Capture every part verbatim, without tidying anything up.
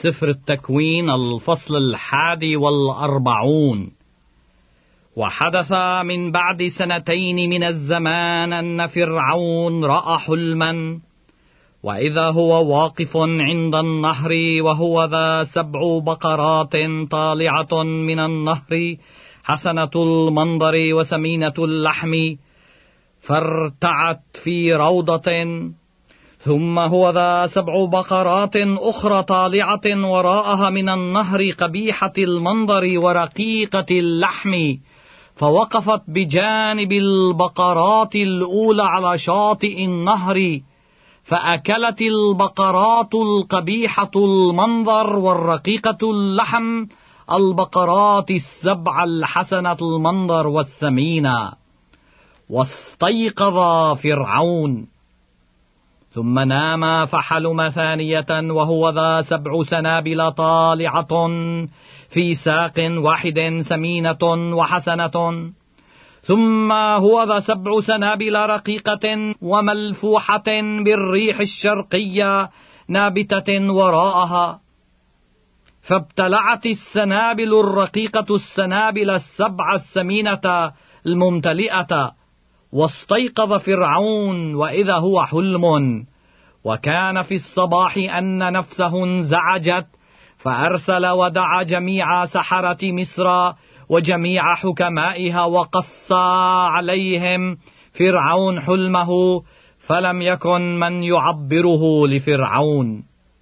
سفر التكوين الفصل الحادي والأربعون. وحدث من بعد سنتين من الزمان أن فرعون رأى حلما، وإذا هو واقف عند النهر، وهو ذا سبع بقرات طالعة من النهر حسنة المنظر وسمينة اللحم، فارتعت في روضة. ثم هو ذا سبع بقرات أخرى طالعة وراءها من النهر قبيحة المنظر ورقيقة اللحم، فوقفت بجانب البقرات الأولى على شاطئ النهر، فأكلت البقرات القبيحة المنظر والرقيقة اللحم البقرات السبع الحسنة المنظر والسمينة. واستيقظ فرعون، ثم نام فحلم ثانية، وهو ذا سبع سنابل طالعة في ساق واحد سمينة وحسنة. ثم هو ذا سبع سنابل رقيقة وملفوحة بالريح الشرقية نابتة وراءها، فابتلعت السنابل الرقيقة السنابل السبع السمينة الممتلئة. واستيقظ فرعون وإذا هو حلم، وكان في الصباح أن نفسه انزعجت، فأرسل ودعا جميع سحرة مصر وجميع حكمائها، وقص عليهم فرعون حلمه، فلم يكن من يعبره لفرعون.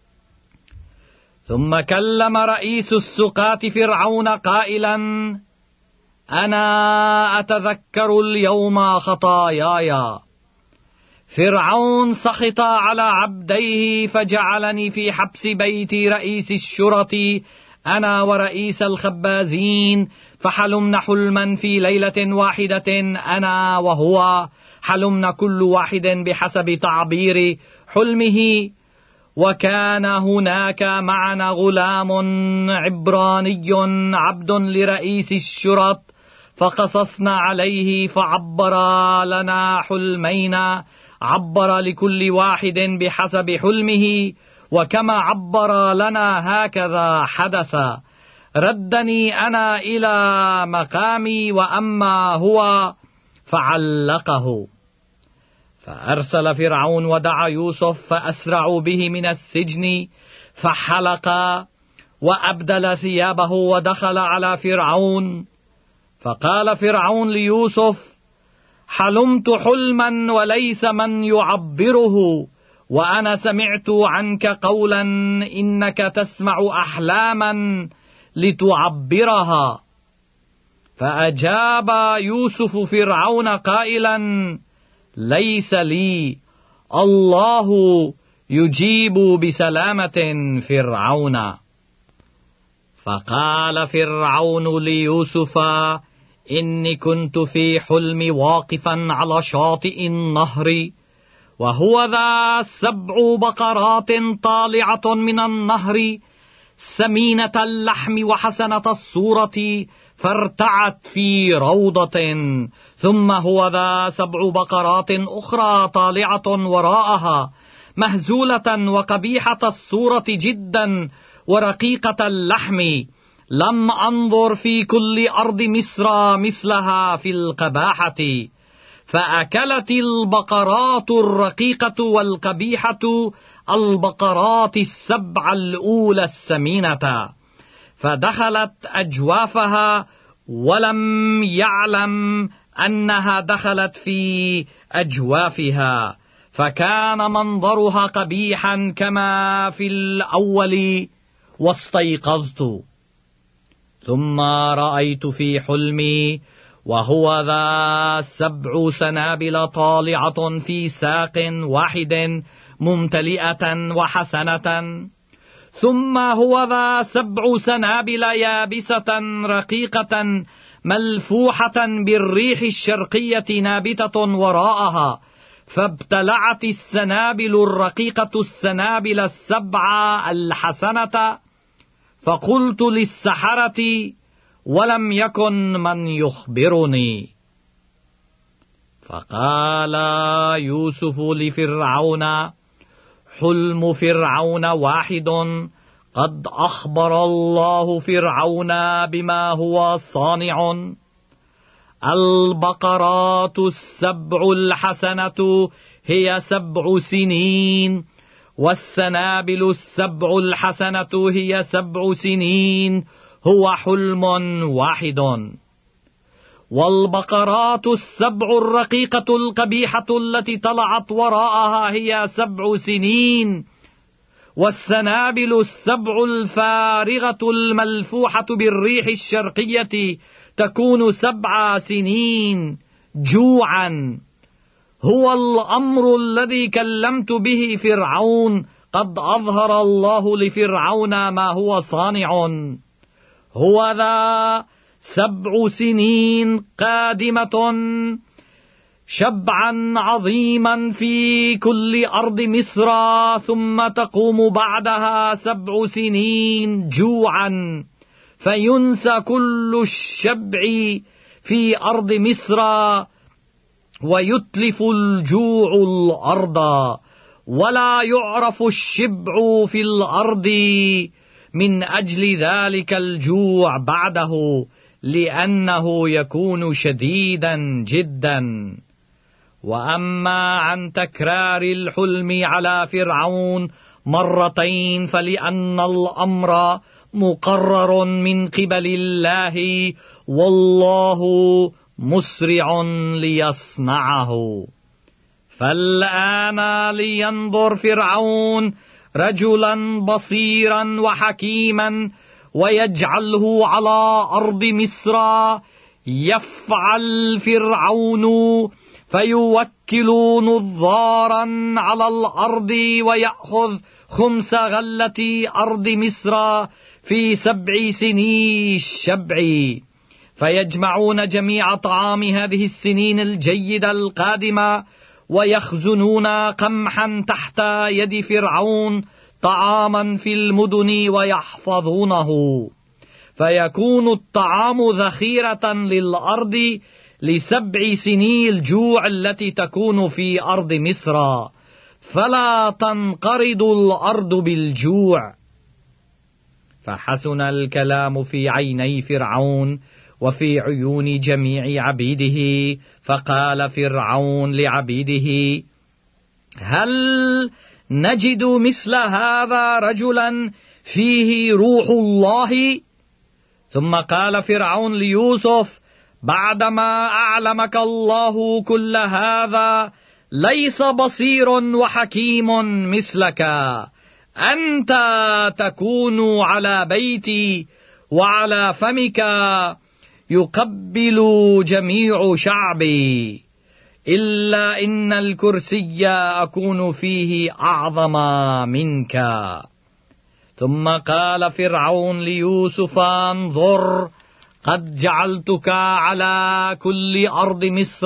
ثم كلم رئيس السقاة فرعون قائلا: أنا أتذكر اليوم خطاياي. فرعون سخط على عبديه، فجعلني في حبس بيت رئيس الشرطة أنا ورئيس الخبازين، فحلمنا حلما في ليلة واحدة أنا وهو، حلمنا كل واحد بحسب تعبير حلمه. وكان هناك معنا غلام عبراني عبد لرئيس الشرط، فقصصنا عليه فعبر لنا حلمين، عبر لكل واحد بحسب حلمه، وكما عبر لنا هكذا حدث. ردني أنا إلى مقامي، وأما هو فعلقه. فأرسل فرعون ودعا يوسف، فأسرعوا به من السجن، فحلق وأبدل ثيابه ودخل على فرعون. فقال فرعون ليوسف: حلمت حلما وليس من يعبره، وأنا سمعت عنك قولا إنك تسمع أحلاما لتعبرها. فأجاب يوسف فرعون قائلا: ليس لي، الله يجيب بسلامة فرعون. فقال فرعون ليوسف: إني كنت في حلمي واقفا على شاطئ النهر، وهو ذا سبع بقرات طالعة من النهر سمينة اللحم وحسنة الصورة، فارتعت في روضة. ثم هو ذا سبع بقرات أخرى طالعة وراءها مهزولة وقبيحة الصورة جدا ورقيقة اللحم، لم أنظر في كل أرض مصر مثلها في القباحة. فأكلت البقرات الرقيقة والقبيحة البقرات السبع الأولى السمينة، فدخلت أجوافها ولم يعلم أنها دخلت في أجوافها، فكان منظرها قبيحا كما في الأول. واستيقظت، ثم رأيت في حلمي وهو ذا سبع سنابل طالعة في ساق واحد ممتلئة وحسنة. ثم هو ذا سبع سنابل يابسة رقيقة ملفوحة بالريح الشرقية نابتة وراءها، فابتلعت السنابل الرقيقة السنابل السبع الحسنة. فقلت للسحرة: ولم يكن من يخبرني. فقال يوسف لفرعون: حلم فرعون واحد، قد أخبر الله فرعون بما هو صانع. البقرات السبع الحسنة هي سبع سنين، والسنابل السبع الحسنة هي سبع سنين، هو حلم واحد. والبقرات السبع الرقيقة القبيحة التي طلعت وراءها هي سبع سنين، والسنابل السبع الفارغة الملفوحة بالريح الشرقية تكون سبع سنين جوعا. هو الأمر الذي كلمت به فرعون، قد أظهر الله لفرعون ما هو صانع. هو ذا سبع سنين قادمة، شبعا عظيما في كل أرض مصر، ثم تقوم بعدها سبع سنين جوعا، فينسى كل الشبع في أرض مصر، ويتلف الجوع الأرض، ولا يعرف الشبع في الأرض من أجل ذلك الجوع بعده، لأنه يكون شديدا جدا. وأما عن تكرار الحلم على فرعون مرتين فلأن الأمر مقرر من قبل الله، والله مسرع ليصنعه. فالآن لينظر فرعون رجلا بصيرا وحكيما ويجعله على أرض مصر. يفعل فرعون فيوكل نظارا على الأرض ويأخذ خمس غلة أرض مصر في سبع سنين الشبع، فيجمعون جميع طعام هذه السنين الجيدة القادمة، ويخزنون قمحا تحت يد فرعون طعاما في المدن ويحفظونه، فيكون الطعام ذخيرة للأرض لسبع سنين الجوع التي تكون في أرض مصر، فلا تنقرض الأرض بالجوع. فحسن الكلام في عيني فرعون وفي عيون جميع عبيده، فقال فرعون لعبيده: هل نجد مثل هذا رجلا فيه روح الله؟ ثم قال فرعون ليوسف: بعدما أعلمك الله كل هذا، ليس بصير وحكيم مثلك، أنت تكون على بيتي وعلى فمك يقبل جميع شعبي، إلا إن الكرسي أكون فيه أعظم منك. ثم قال فرعون ليوسف: انظر، قد جعلتك على كل أرض مصر.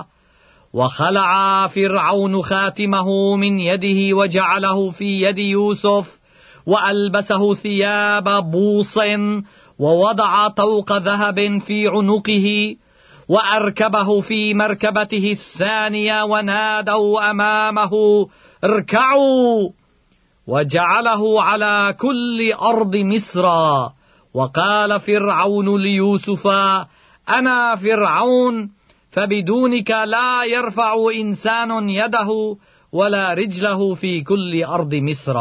وخلع فرعون خاتمه من يده وجعله في يد يوسف، وألبسه ثياب بوص، ووضع طوق ذهب في عنقه، وأركبه في مركبته الثانية، ونادوا أمامه: اركعوا، وجعله على كل أرض مصر. وقال فرعون ليوسف: أنا فرعون، فبدونك لا يرفع إنسان يده ولا رجله في كل أرض مصر.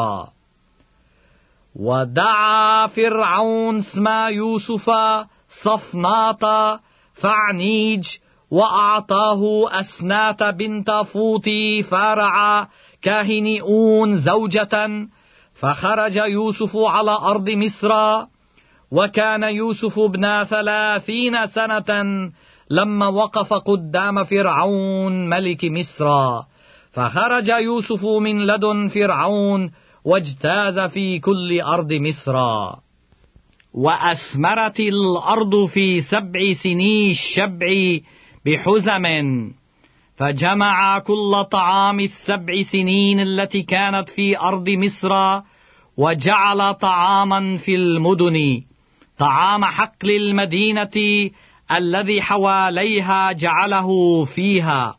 ودعا فرعون اسم يوسف صفناط فعنيج، وأعطاه أسنات بنت فوطي فارع كاهن أون زوجة. فخرج يوسف على أرض مصر، وكان يوسف ابن ثلاثين سنة لما وقف قدام فرعون ملك مصر. فخرج يوسف من لدن فرعون واجتاز في كل أرض مصر. وأثمرت الأرض في سبع سنين الشبع بحزم، فجمع كل طعام السبع سنين التي كانت في أرض مصر، وجعل طعاما في المدن، طعام حقل المدينة الذي حواليها جعله فيها.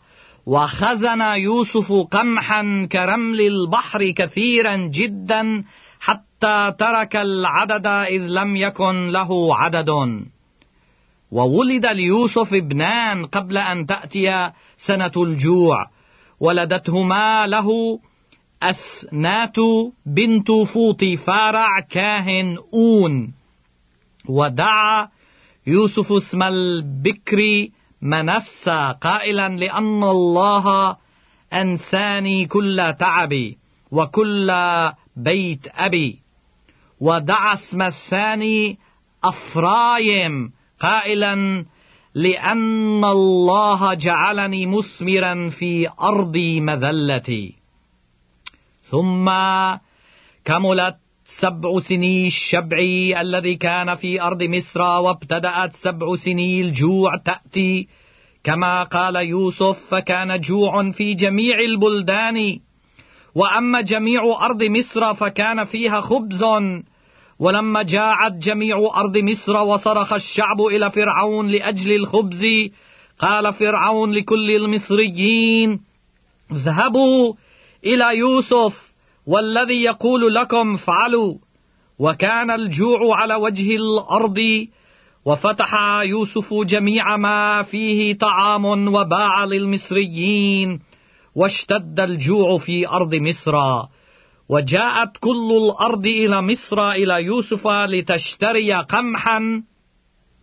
وخزن يوسف قمحا كرمل البحر كثيرا جدا، حتى حتى ترك العدد إذ لم يكن له عدد. وولد ليوسف ابنان قبل أن تأتي سنة الجوع، ولدتهما له أسنات بنت فوطيفارع كاهن أون. ودعا يوسف اسم البكر منسى قائلا: لأن الله أنساني كل تعبي وكل بيت أبي. ودعا اسم الثاني أفرايم قائلا: لأن الله جعلني مثمرا في أرض مذلتي. ثم كملت سبع سني الشبع الذي كان في أرض مصر، وابتدأت سبع سني الجوع تأتي كما قال يوسف، فكان جوع في جميع البلدان. وأما جميع أرض مصر فكان فيها خبز. ولما جاعت جميع أرض مصر وصرخ الشعب إلى فرعون لأجل الخبز، قال فرعون لكل المصريين: اذهبوا إلى يوسف والذي يقول لكم افعلوا. وكان الجوع على وجه الأرض، وفتح يوسف جميع ما فيه طعام وباع للمصريين، واشتد الجوع في أرض مصر. وجاءت كل الأرض إلى مصر إلى يوسف لتشتري قمحا،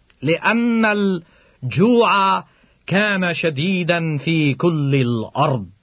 لأن الجوع كان شديدا في كل الأرض.